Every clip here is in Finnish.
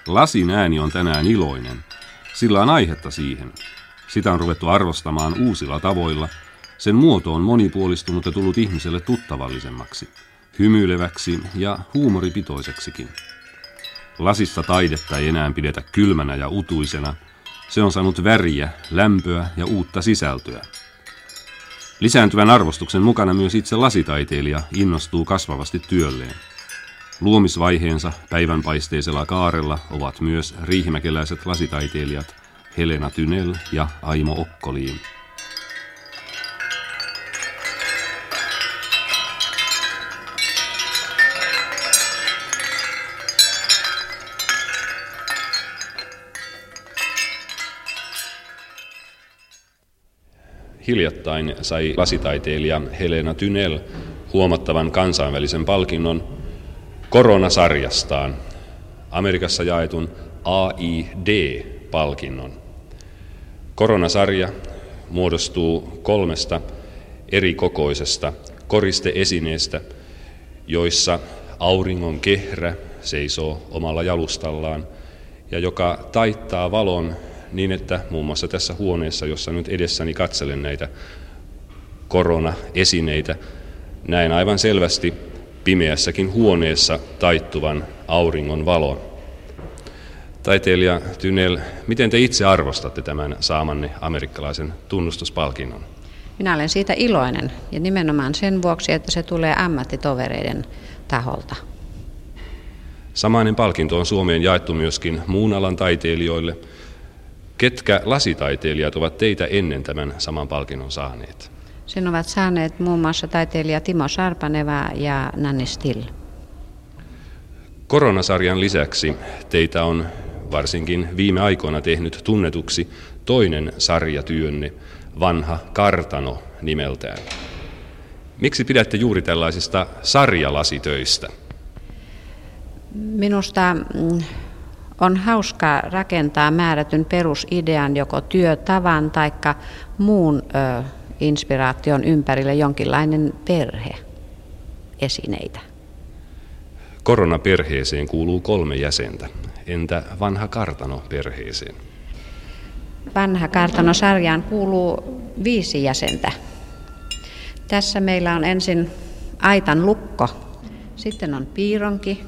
Lasin ääni on tänään iloinen. Sillä on aihetta siihen. Sitä on ruvettu arvostamaan uusilla tavoilla. Sen muoto on monipuolistunut ja tullut ihmiselle tuttavallisemmaksi, hymyileväksi ja huumoripitoiseksikin. Lasissa taidetta ei enää pidetä kylmänä ja utuisena. Se on saanut väriä, lämpöä ja uutta sisältöä. Lisääntyvän arvostuksen mukana myös itse lasitaiteilija innostuu kasvavasti työlleen. Luomisvaiheensa päivänpaisteisella kaarella ovat myös riihimäkeläiset lasitaiteilijat Helena Tynell ja Aimo Okkoliin. Hiljattain sai lasitaiteilija Helena Tynell huomattavan kansainvälisen palkinnon koronasarjastaan, Amerikassa jaetun AID-palkinnon. Koronasarja muodostuu 3 eri kokoisesta koristeesineestä, joissa auringon kehrä seisoo omalla jalustallaan ja joka taittaa valon niin, että muun muassa tässä huoneessa, jossa nyt edessäni katselen näitä koronaesineitä, näen aivan selvästi pimeässäkin huoneessa taittuvan auringon valon. Taiteilija Tynell, miten te itse arvostatte tämän saamanne amerikkalaisen tunnustuspalkinnon? Minä olen siitä iloinen ja nimenomaan sen vuoksi, että se tulee ammattitovereiden taholta. Samainen palkinto on Suomeen jaettu myöskin muun alan taiteilijoille. Ketkä lasitaiteilijat ovat teitä ennen tämän saman palkinnon saaneet? Sen ovat saaneet muun muassa taiteilija Timo Sarpaneva ja Nanni Still. Koronasarjan lisäksi teitä on varsinkin viime aikoina tehnyt tunnetuksi toinen sarjatyönne, Vanha kartano nimeltään. Miksi pidätte juuri tällaisista sarjalasitöistä? Minusta on hauskaa rakentaa määrätyn perusidean joko työtavan tai muun inspiraation ympärille jonkinlainen perhe esineitä. Koronaperheeseen kuuluu 3 jäsentä. Entä Vanha kartano perheeseen? Vanha kartano-sarjaan kuuluu 5 jäsentä. Tässä meillä on ensin aitan lukko, sitten on piironki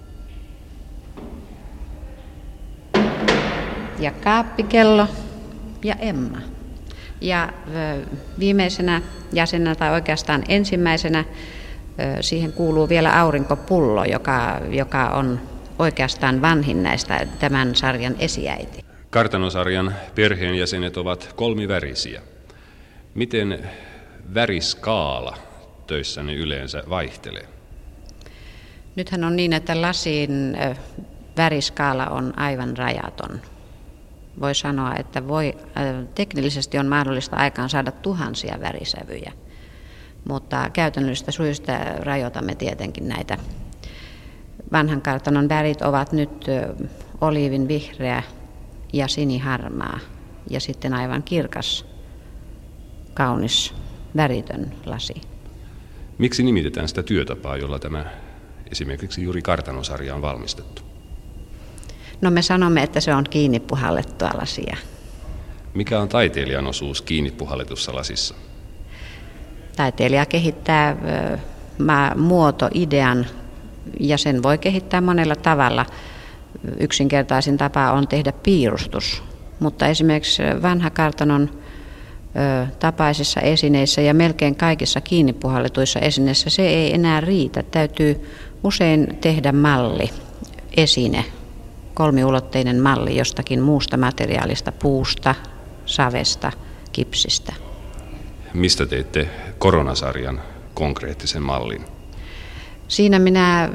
ja kaappikello ja Emma. Ja viimeisenä jäsenenä tai oikeastaan ensimmäisenä siihen kuuluu vielä aurinkopullo, joka on oikeastaan vanhin näistä tämän sarjan esiäiti. Kartanosarjan perheenjäsenet ovat 3-värisiä. Miten väriskaala töissänne yleensä vaihtelee? Nythän on niin, että lasin väriskaala on aivan rajaton. Voi sanoa, että teknillisesti on mahdollista aikaan saada tuhansia värisävyjä, mutta käytännöllisistä syistä rajoitamme tietenkin näitä. Vanhan kartanon värit ovat nyt oliivin vihreä ja siniharmaa ja sitten aivan kirkas, kaunis, väritön lasi. Miksi nimitetään sitä työtapaa, jolla tämä esimerkiksi juuri kartanosarja on valmistettu? No me sanomme, että se on kiinni puhallettua lasia. Mikä on taiteilijan osuus kiinni puhalletussa lasissa? Taiteilija kehittää muotoidean ja sen voi kehittää monella tavalla. Yksinkertaisin tapa on tehdä piirustus, mutta esimerkiksi vanha kartanon tapaisissa esineissä ja melkein kaikissa kiinni puhalletuissa esineissä se ei enää riitä. Täytyy usein tehdä malli, esine, 3-ulotteinen malli jostakin muusta materiaalista, puusta, savesta, kipsistä. Mistä teitte koronasarjan konkreettisen mallin? Siinä minä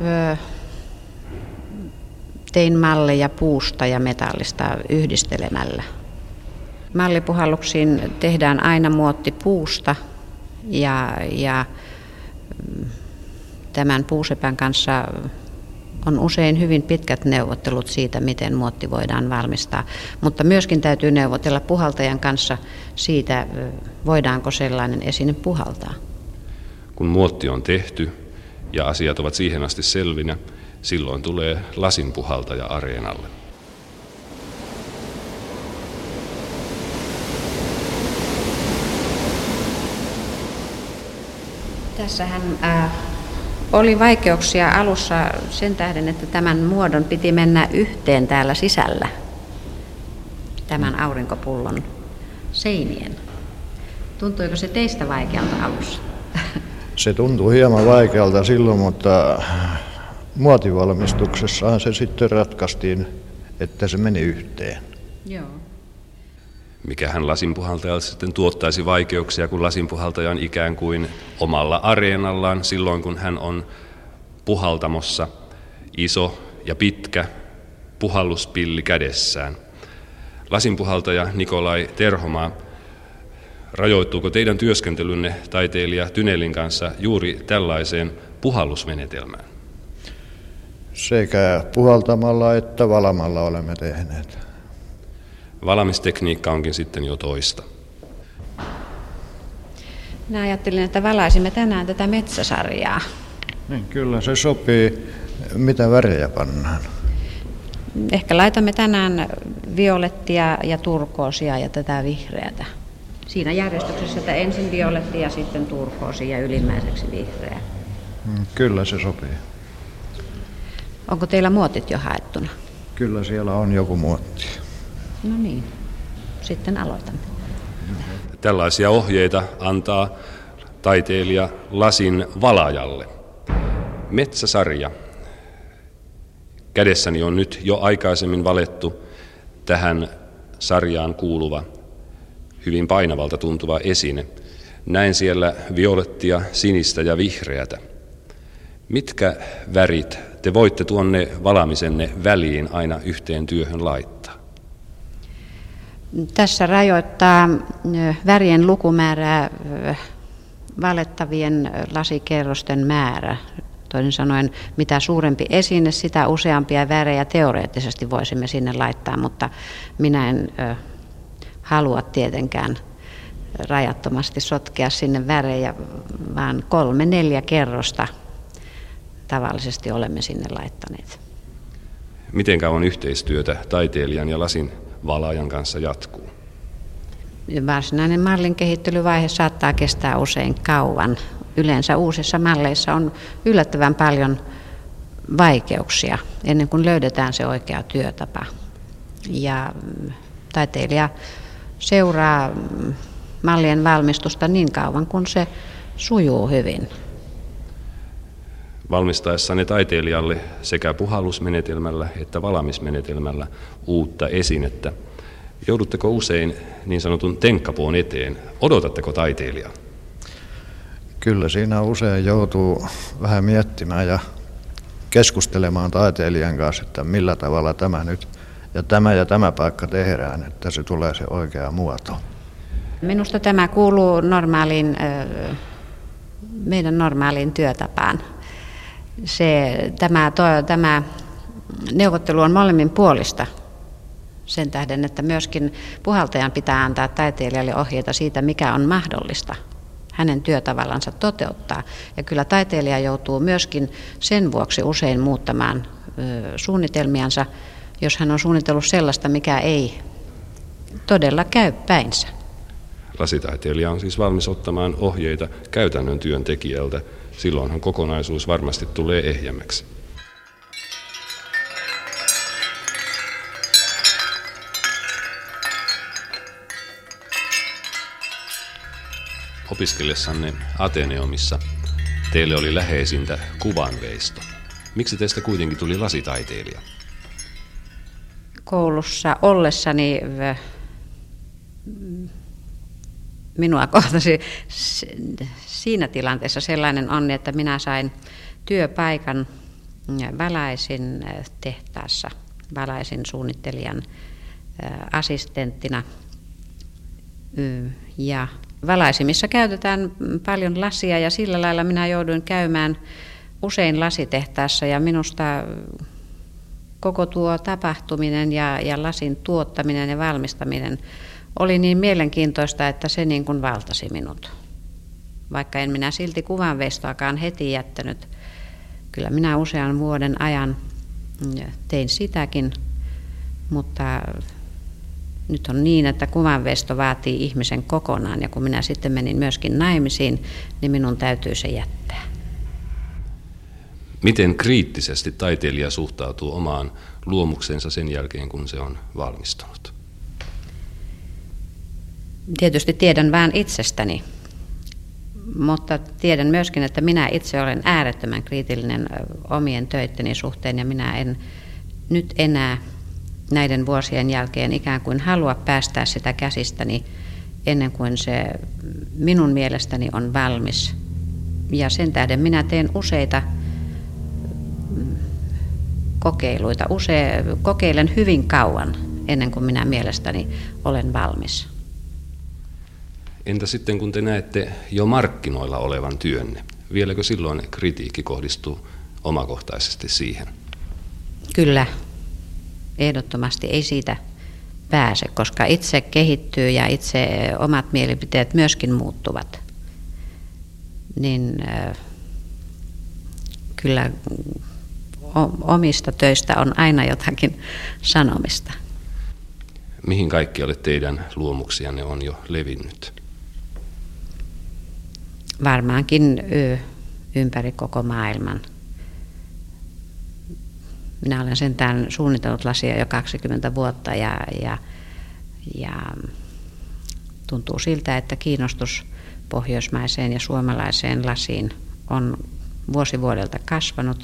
tein malleja puusta ja metallista yhdistelemällä. Mallipuhalluksiin tehdään aina muotti puusta ja tämän puusepän kanssa on usein hyvin pitkät neuvottelut siitä, miten muotti voidaan valmistaa, mutta myöskin täytyy neuvotella puhaltajan kanssa siitä, voidaanko sellainen esine puhaltaa. Kun muotti on tehty ja asiat ovat siihen asti selvinä, silloin tulee lasinpuhaltaja areenalle. Tässähän oli vaikeuksia alussa sen tähden, että tämän muodon piti mennä yhteen täällä sisällä, tämän aurinkopullon seinien. Tuntuiko se teistä vaikealta alussa? Se tuntui hieman vaikealta silloin, mutta muotivalmistuksessahan se sitten ratkaistiin, että se meni yhteen. Joo. Mikähän lasinpuhaltajalle sitten tuottaisi vaikeuksia, kun lasinpuhaltaja on ikään kuin omalla areenallaan silloin, kun hän on puhaltamossa iso ja pitkä puhalluspilli kädessään. Lasinpuhaltaja Nikolai Terhomaa, rajoittuuko teidän työskentelynne taiteilija Tynelin kanssa juuri tällaiseen puhallusmenetelmään? Sekä puhaltamalla että valamalla olemme tehneet. Valamistekniikka onkin sitten jo toista. Minä ajattelin, että valaisimme tänään tätä metsäsarjaa. Niin, kyllä se sopii. Mitä värejä pannaan? Ehkä laitamme tänään violettia ja turkoosia ja tätä vihreätä. Siinä järjestyksessä, että ensin violetti ja sitten turkoosi ja ylimmäiseksi vihreä. Kyllä se sopii. Onko teillä muotit jo haettuna? Kyllä siellä on joku muotti. No niin, sitten aloitamme. Tällaisia ohjeita antaa taiteilija lasin valaajalle. Metsäsarja. Kädessäni on nyt jo aikaisemmin valettu tähän sarjaan kuuluva, hyvin painavalta tuntuva esine. Näin siellä violettia, sinistä ja vihreätä. Mitkä värit te voitte tuonne valamisenne väliin aina yhteen työhön laittaa? Tässä rajoittaa värien lukumäärää valettavien lasikerrosten määrä. Toisin sanoen, mitä suurempi esine, sitä useampia värejä teoreettisesti voisimme sinne laittaa, mutta minä en halua tietenkään rajattomasti sotkea sinne värejä, vaan 3-4 kerrosta tavallisesti olemme sinne laittaneet. Miten kauan yhteistyötä taiteilijan ja lasin valaajan kanssa jatkuu? Varsinainen mallin kehittelyvaihe saattaa kestää usein kauan. Yleensä uusissa malleissa on yllättävän paljon vaikeuksia ennen kuin löydetään se oikea työtapa. Ja taiteilija seuraa mallien valmistusta niin kauan, kun se sujuu hyvin. Valmistaessanne taiteilijalle sekä puhallusmenetelmällä että valamismenetelmällä uutta esinettä, joudutteko usein niin sanotun tenkkapuun eteen? Odotatteko taiteilijaa? Kyllä siinä usein joutuu vähän miettimään ja keskustelemaan taiteilijan kanssa, että millä tavalla tämä nyt ja tämä paikka tehdään, että se tulee se oikea muoto. Minusta tämä kuuluu meidän normaaliin työtapaan. Tämä neuvottelu on molemmin puolista sen tähden, että myöskin puhaltajan pitää antaa taiteilijalle ohjeita siitä, mikä on mahdollista hänen työtavallansa toteuttaa. Ja kyllä taiteilija joutuu myöskin sen vuoksi usein muuttamaan suunnitelmiansa, jos hän on suunnitellut sellaista, mikä ei todella käy päinsä. Lasitaiteilija on siis valmis ottamaan ohjeita käytännön työntekijältä. Silloinhan kokonaisuus varmasti tulee ehjämmäksi. Opiskellessanne Ateneumissa teille oli läheisintä kuvanveisto. Miksi teistä kuitenkin tuli lasitaiteilija? Koulussa ollessani minua kohtasi siinä tilanteessa sellainen onni, että minä sain työpaikan Valaisin tehtaassa, Valaisin suunnittelijan assistenttina. Ja Valaisimissa käytetään paljon lasia ja sillä lailla minä jouduin käymään usein lasitehtaassa ja minusta koko tuo tapahtuminen ja lasin tuottaminen ja valmistaminen oli niin mielenkiintoista, että se niin kuin valtasi minut. Vaikka en minä silti kuvanveistoakaan heti jättänyt. Kyllä minä usean vuoden ajan tein sitäkin, mutta Nyt on niin, että kuvanvesto vaatii ihmisen kokonaan, ja kun minä sitten menin myöskin naimisiin, niin minun täytyy se jättää. Miten kriittisesti taiteilija suhtautuu omaan luomuksensa sen jälkeen, kun se on valmistunut? Tietysti tiedän vain itsestäni, mutta tiedän myöskin, että minä itse olen äärettömän kriitillinen omien töitteni suhteen, ja minä en nyt enää näiden vuosien jälkeen ikään kuin halua päästää sitä käsistäni ennen kuin se minun mielestäni on valmis. Ja sen tähden minä teen useita kokeiluita, kokeilen hyvin kauan ennen kuin minä mielestäni olen valmis. Entä sitten kun te näette jo markkinoilla olevan työnne, vieläkö silloin kritiikki kohdistuu omakohtaisesti siihen? Kyllä, ehdottomasti ei siitä pääse, koska itse kehittyy ja itse omat mielipiteet myöskin muuttuvat. Niin kyllä omista töistä on aina jotakin sanomista. Mihin kaikkialle teidän luomuksianne on jo levinnyt? Varmaankin ympäri koko maailman. Minä olen sentään suunnitellut lasia jo 20 vuotta ja tuntuu siltä, että kiinnostus pohjoismaiseen ja suomalaiseen lasiin on vuosi vuodelta kasvanut.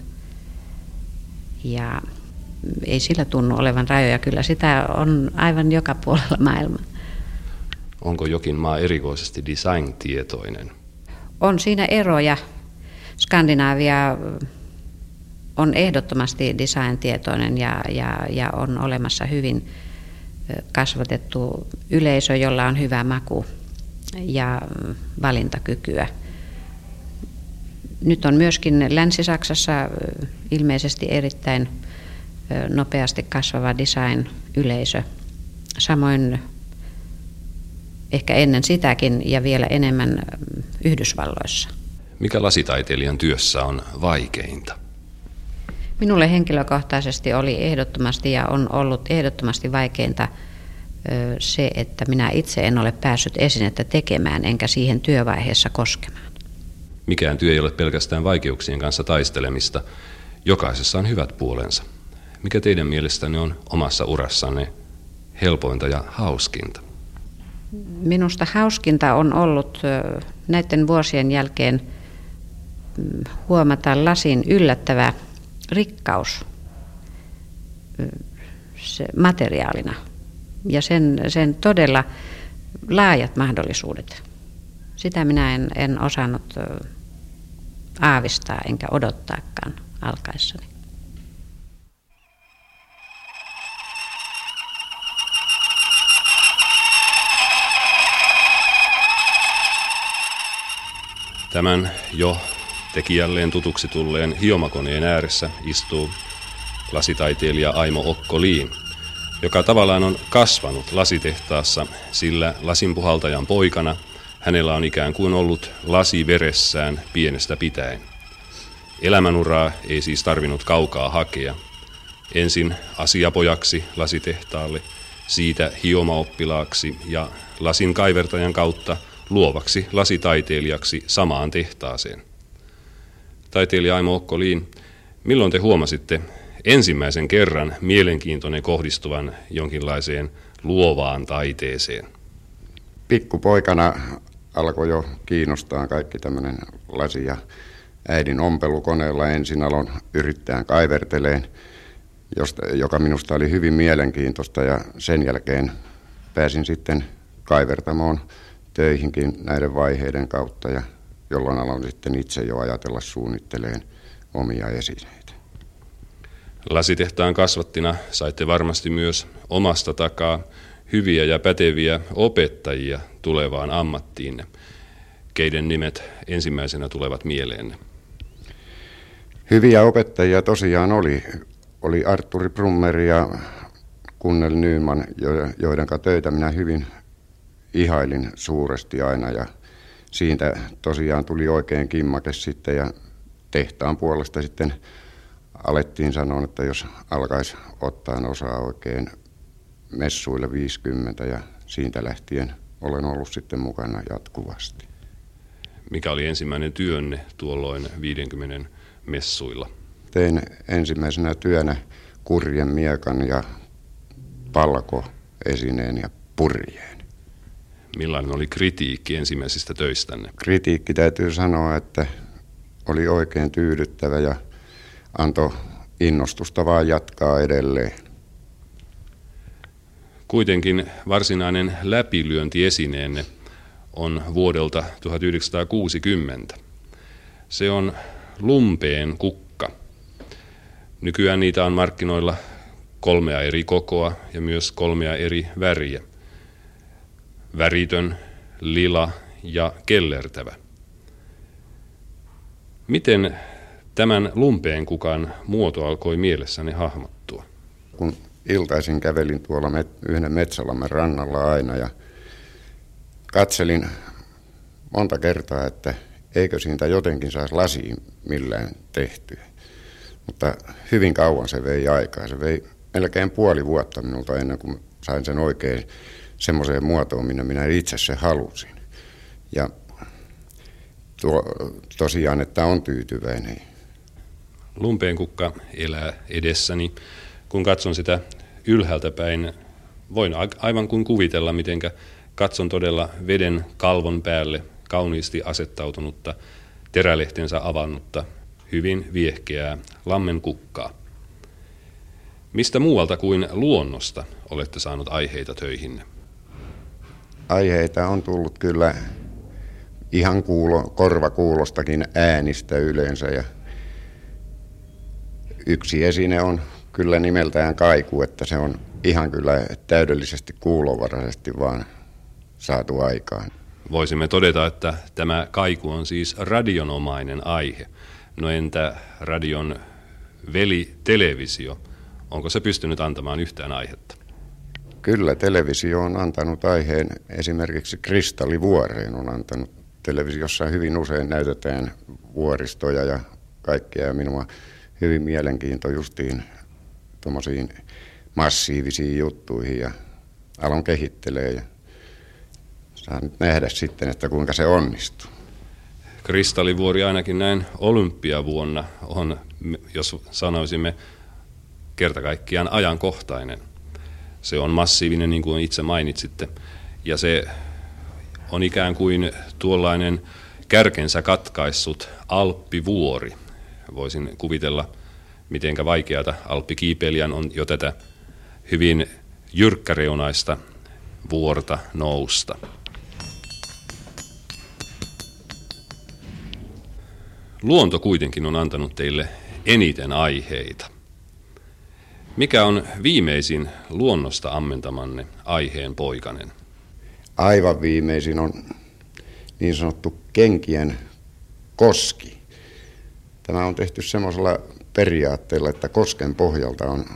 Ja ei sillä tunnu olevan rajoja, kyllä sitä on aivan joka puolella maailmaa. Onko jokin maa erikoisesti design-tietoinen? On siinä eroja. Skandinaavia on ehdottomasti design-tietoinen ja on olemassa hyvin kasvatettu yleisö, jolla on hyvä maku ja valintakykyä. Nyt on myöskin Länsi-Saksassa ilmeisesti erittäin nopeasti kasvava design-yleisö. Samoin ehkä ennen sitäkin ja vielä enemmän Yhdysvalloissa. Mikä lasitaiteilijan työssä on vaikeinta? Minulle henkilökohtaisesti oli ehdottomasti ja on ollut ehdottomasti vaikeinta se, että minä itse en ole päässyt esinettä tekemään enkä siihen työvaiheessa koskemaan. Mikään työ ei ole pelkästään vaikeuksien kanssa taistelemista. Jokaisessa on hyvät puolensa. Mikä teidän mielestänne on omassa urassanne helpointa ja hauskinta? Minusta hauskinta on ollut näiden vuosien jälkeen huomata lasin yllättävä rikkaus se materiaalina ja sen todella laajat mahdollisuudet. Sitä minä en osannut aavistaa enkä odottaakaan alkaessani. Tämän jo tekijälleen tutuksi tulleen hiomakoneen ääressä istuu lasitaiteilija Aimo Okko-Liin, joka tavallaan on kasvanut lasitehtaassa, sillä lasinpuhaltajan poikana hänellä on ikään kuin ollut lasi veressään pienestä pitäen. Elämänuraa ei siis tarvinnut kaukaa hakea. Ensin asiapojaksi lasitehtaalle, siitä hiomaoppilaaksi ja lasin kaivertajan kautta luovaksi lasitaiteilijaksi samaan tehtaaseen. Taiteilija Aimo Okko-Liin, milloin te huomasitte ensimmäisen kerran mielenkiintoinen kohdistuvan jonkinlaiseen luovaan taiteeseen? Pikkupoikana alkoi jo kiinnostaa kaikki tämmöinen lasi ja äidin ompelukoneella ensin aloin yrittää kaiverteleen, joka minusta oli hyvin mielenkiintoista ja sen jälkeen pääsin sitten kaivertamoon töihinkin näiden vaiheiden kautta ja jolloin aloin sitten itse jo ajatella suunnitteleen omia esineitä. Lasitehtaan kasvattina saitte varmasti myös omasta takaa hyviä ja päteviä opettajia tulevaan ammattiinne. Keiden nimet ensimmäisenä tulevat mieleenne? Hyviä opettajia tosiaan oli Arturi Brummer ja Gunnel Nyman, joiden töitä minä hyvin ihailin suuresti aina ja siitä tosiaan tuli oikein kimmake sitten ja tehtaan puolesta sitten alettiin sanoa, että jos alkaisi ottaa osaa oikein messuille 50 ja siitä lähtien olen ollut sitten mukana jatkuvasti. Mikä oli ensimmäinen työnne tuolloin 50 messuilla? Tein ensimmäisenä työnä kurjen miekan ja palko-esineen ja purjeen. Millainen oli kritiikki ensimmäisistä töistänne? Kritiikki täytyy sanoa, että oli oikein tyydyttävä ja antoi innostusta vaan jatkaa edelleen. Kuitenkin varsinainen läpilyöntiesineenne on vuodelta 1960. Se on lumpeen kukka. Nykyään niitä on markkinoilla 3 eri kokoa ja myös 3 eri väriä. Väritön, lila ja kellertävä. Miten tämän lumpeen kukan muoto alkoi mielessäni hahmottua? Kun iltaisin kävelin tuolla yhden Metsälammen rannalla aina ja katselin monta kertaa, että eikö siitä jotenkin saisi lasiin millään tehtyä. Mutta hyvin kauan se vei aikaa. Se vei melkein puoli vuotta minulta ennen kuin sain sen oikein semmoiseen muotoon, minne minä itse se halusin. Ja tosiaan, että on tyytyväinen. Lumpeenkukka elää edessäni. Kun katson sitä ylhäältä päin, voin aivan kuin kuvitella, mitenkä katson todella veden kalvon päälle kauniisti asettautunutta, terälehtensä avannutta, hyvin viehkeää lammenkukkaa. Mistä muualta kuin luonnosta olette saanut aiheita töihinne? Aiheita on tullut kyllä ihan korvakuulostakin äänistä yleensä. Ja yksi esine on kyllä nimeltään kaiku, että se on ihan kyllä täydellisesti kuulovaraisesti vaan saatu aikaan. Voisimme todeta, että tämä kaiku on siis radionomainen aihe. No entä radion veli televisio? Onko se pystynyt antamaan yhtään aihetta? Kyllä televisio on antanut aiheen. Esimerkiksi Kristallivuoreen on antanut. Televisiossa hyvin usein näytetään vuoristoja ja kaikkea. Minua hyvin mielenkiinto justiin tuommoisiin massiivisiin juttuihin ja aloin kehittelee ja saan nyt nähdä sitten, että kuinka se onnistuu. Kristallivuori ainakin näin olympiavuonna on, jos sanoisimme, kerta kaikkiaan ajankohtainen. Se on massiivinen, niin kuin itse mainitsitte, ja se on ikään kuin tuollainen kärkensä katkaissut alppivuori. Voisin kuvitella, mitenkä vaikeata alppikiipeilijän on jo tätä hyvin jyrkkäreunaista vuorta nousta. Luonto kuitenkin on antanut teille eniten aiheita. Mikä on viimeisin luonnosta ammentamanne aiheen poikanen? Aivan viimeisin on niin sanottu kenkien koski. Tämä on tehty semmoisella periaatteella, että kosken pohjalta on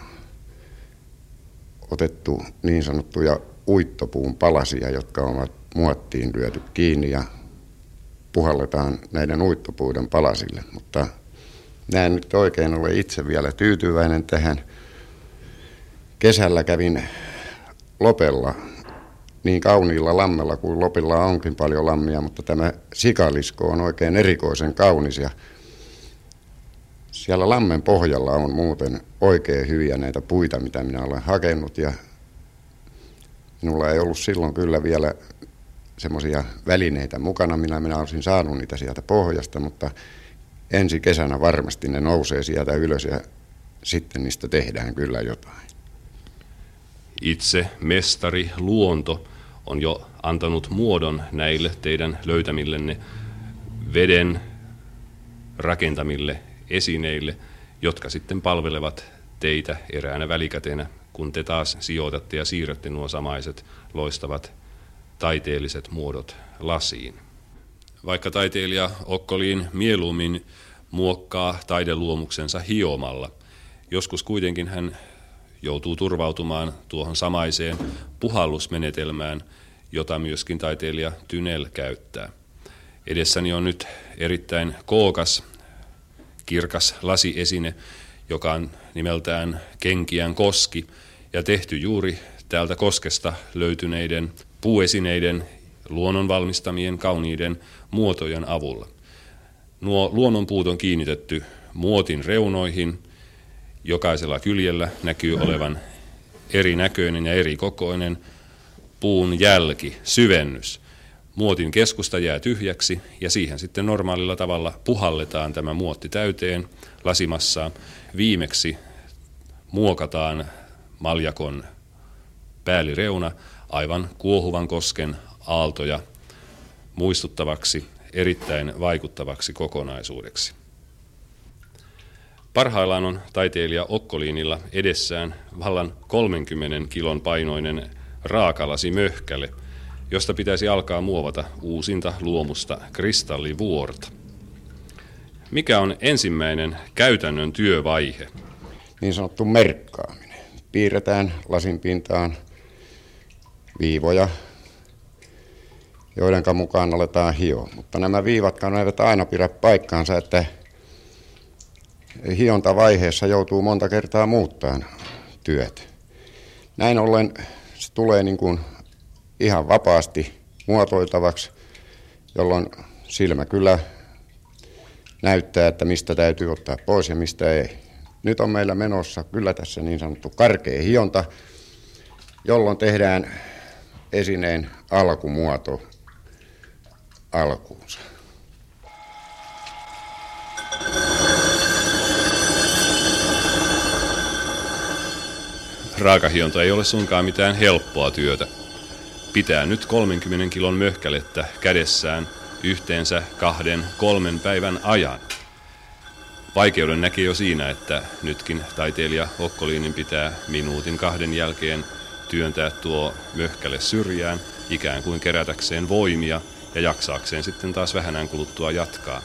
otettu niin sanottuja uittopuun palasia, jotka ovat muottiin lyöty kiinni ja puhalletaan näiden uittopuiden palasille. Mutta näen nyt oikein ole itse vielä tyytyväinen tähän. Kesällä kävin Lopella, niin kauniilla lammella kuin Lopilla onkin paljon lammia, mutta tämä sikalisko on oikein erikoisen kaunis ja siellä lammen pohjalla on muuten oikein hyviä näitä puita, mitä minä olen hakenut ja minulla ei ollut silloin kyllä vielä semmoisia välineitä mukana, minä olisin saanut niitä sieltä pohjasta, mutta ensi kesänä varmasti ne nousee sieltä ylös ja sitten niistä tehdään kyllä jotain. Itse mestari luonto on jo antanut muodon näille teidän löytämillenne veden rakentamille esineille, jotka sitten palvelevat teitä eräänä välikätenä, kun te taas sijoitatte ja siirrätte nuo samaiset loistavat taiteelliset muodot lasiin. Vaikka taiteilija Okkolin mieluummin muokkaa taideluomuksensa hiomalla, joskus kuitenkin hän joutuu turvautumaan tuohon samaiseen puhallusmenetelmään, jota myöskin taiteilija Tynell käyttää. Edessäni on nyt erittäin kookas, kirkas lasiesine, joka on nimeltään kenkien koski ja tehty juuri täältä koskesta löytyneiden puuesineiden, luonnon valmistamien kauniiden muotojen avulla. Nuo luonnonpuut on kiinnitetty muotin reunoihin. Jokaisella kyljellä näkyy olevan erinäköinen ja eri kokoinen puun jälki, syvennys. Muotin keskusta jää tyhjäksi ja siihen sitten normaalilla tavalla puhalletaan tämä muotti täyteen lasimassaan. Viimeksi muokataan maljakon päällireuna aivan kuohuvan kosken aaltoja muistuttavaksi, erittäin vaikuttavaksi kokonaisuudeksi. Parhaillaan on taiteilija Okkoliinilla edessään vallan 30 kilon painoinen raakalasimöhkäle, josta pitäisi alkaa muovata uusinta luomusta kristallivuorta. Mikä on ensimmäinen käytännön työvaihe? Niin sanottu merkkaaminen. Piirretään lasin pintaan viivoja, joiden mukaan aletaan hioa. Mutta nämä viivatkaan eivät aina pidä paikkaansa, että hiontavaiheessa joutuu monta kertaa muuttamaan työt. Näin ollen se tulee niin kuin ihan vapaasti muotoiltavaksi, jolloin silmä kyllä näyttää, että mistä täytyy ottaa pois ja mistä ei. Nyt on meillä menossa kyllä tässä niin sanottu karkea hionta, jolloin tehdään esineen alkumuoto alkuunsa. Raakahionta ei ole suinkaan mitään helppoa työtä. Pitää nyt 30 kilon möhkälettä kädessään yhteensä 2-3 päivän ajan. Vaikeuden näkee jo siinä, että nytkin taiteilija Okkoliinin pitää minuutin 2 jälkeen työntää tuo möhkäle syrjään, ikään kuin kerätäkseen voimia ja jaksaakseen sitten taas vähän kuluttua jatkaa.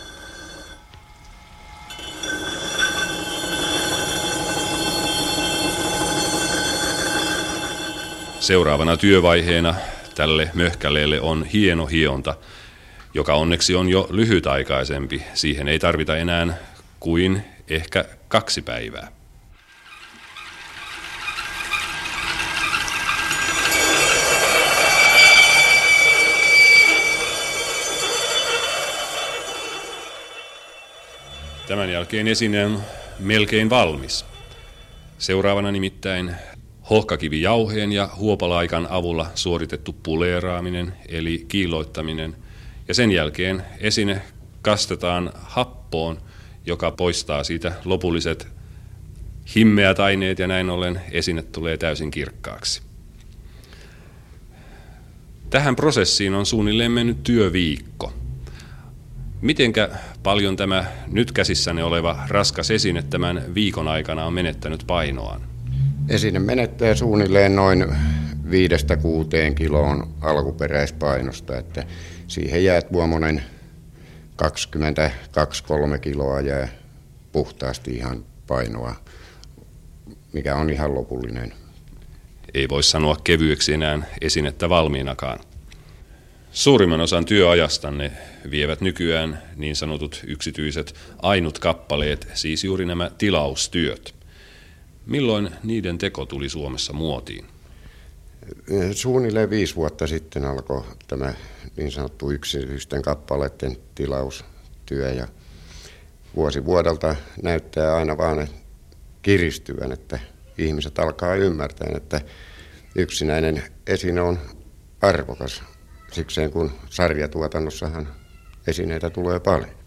Seuraavana työvaiheena tälle möhkäleelle on hieno hionta, joka onneksi on jo lyhytaikaisempi. Siihen ei tarvita enää kuin ehkä 2 päivää. Tämän jälkeen esine on melkein valmis. Seuraavana nimittäin hohkakivijauheen ja huopalaikan avulla suoritettu puleeraaminen eli kiilloittaminen ja sen jälkeen esine kastetaan happoon, joka poistaa siitä lopulliset himmeät aineet ja näin ollen esine tulee täysin kirkkaaksi. Tähän prosessiin on suunnilleen mennyt työviikko. Mitenkä paljon tämä nyt käsissäne oleva raskas esine tämän viikon aikana on menettänyt painoaan? Esine menettää suunnilleen noin 5-6 kiloon alkuperäispainosta, että siihen jää tuommoinen 22-3 kiloa jää puhtaasti ihan painoa, mikä on ihan lopullinen. Ei voi sanoa kevyeksi enää esinettä valmiinakaan. Suurimman osan työajastanne vievät nykyään niin sanotut yksityiset ainutkappaleet, siis juuri nämä tilaustyöt. Milloin niiden teko tuli Suomessa muotiin? Suunnilleen 5 vuotta sitten alkoi tämä niin sanottu yksityisten kappaleiden tilaustyö ja vuosi vuodelta näyttää aina vaan kiristyvän, että ihmiset alkaa ymmärtää, että yksinäinen esine on arvokas. Sikseen kun sarjatuotannossahan esineitä tulee paljon.